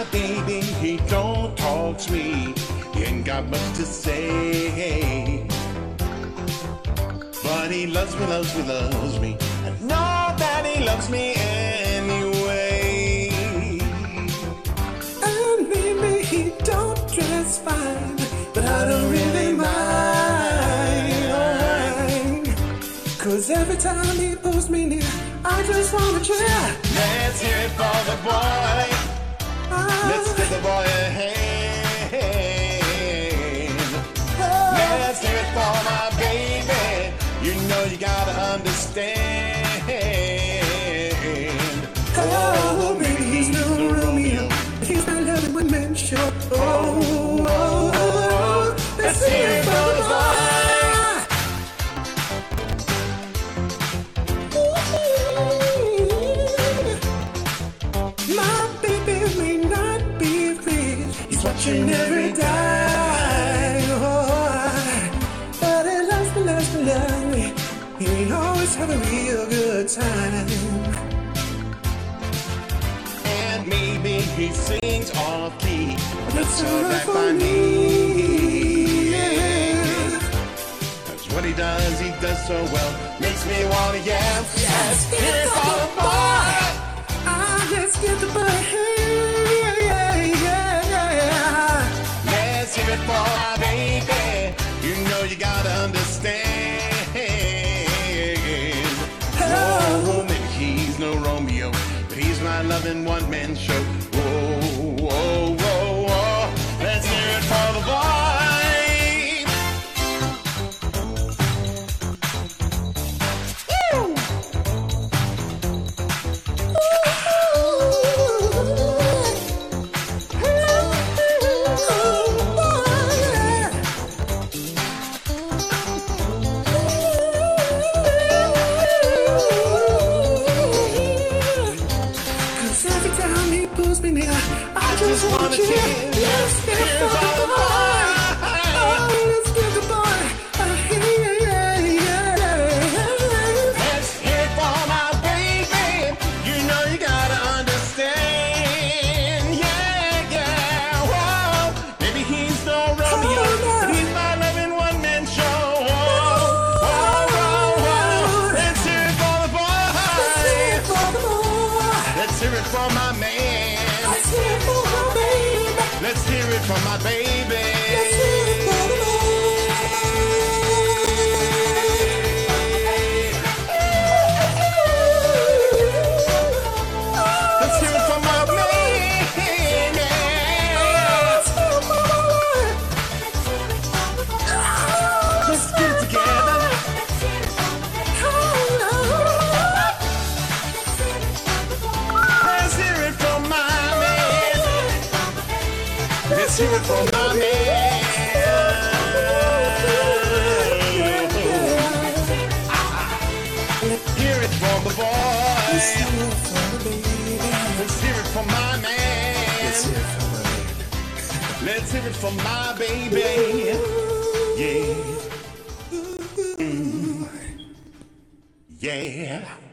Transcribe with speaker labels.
Speaker 1: baby, he don't talk sweet. He ain't got much to say, but he loves me, loves me, loves me. I know that he loves me anyway.
Speaker 2: And maybe he don't dress fine, but I don't really mind. 'Cause every time he pulls me near, I just wanna cheer.
Speaker 1: Let's hear it for the boy. Let's give the boy a hand. Let's hear it for my baby. You know you gotta understand.
Speaker 2: Oh, baby, he's no Romeo. He's not loving one man show. Oh, let's hear it for the boy. My baby may not be rich. He's watching every dime. But he loves me, loves me, loves me. He always have a real good time.
Speaker 1: And maybe he sings off key.
Speaker 2: That's alright for me.
Speaker 1: That's what he does so well. Makes me wanna yell. Let's hear it for the boy.
Speaker 2: Let's get the boy.
Speaker 1: Let's hear it for my baby. You know you gotta understand. Oh, maybe he's no Romeo, but he's my loving one-man show. Whoa, whoa, whoa, whoa. Let's hear it for the boy.
Speaker 2: I just wanna cheer. Let's get the boy. Oh, let's get the boy.
Speaker 1: Let's hear it for my baby. You know you gotta understand. Yeah, yeah. Whoa. Maybe he's no Romeo, but he's my loving one-man show. Whoa, whoa, whoa. Let's hear it for the boy.
Speaker 2: Let's hear it for the boy.
Speaker 1: Let's hear it for my man.
Speaker 2: Let's hear it for my baby.
Speaker 1: Let's hear it for my baby.
Speaker 2: Let's hear it for the boy.
Speaker 1: Let's hear it for my man.
Speaker 2: Let's hear it for my boy.
Speaker 1: Let's get it together. Let's hear it for my man. Let's hear it for my man. Hear it for the boy.
Speaker 2: Let's hear it for the baby.
Speaker 1: Let's hear it for my man.
Speaker 2: Let's hear it for my baby.
Speaker 1: Let's hear it for my baby. Yeah. Yeah.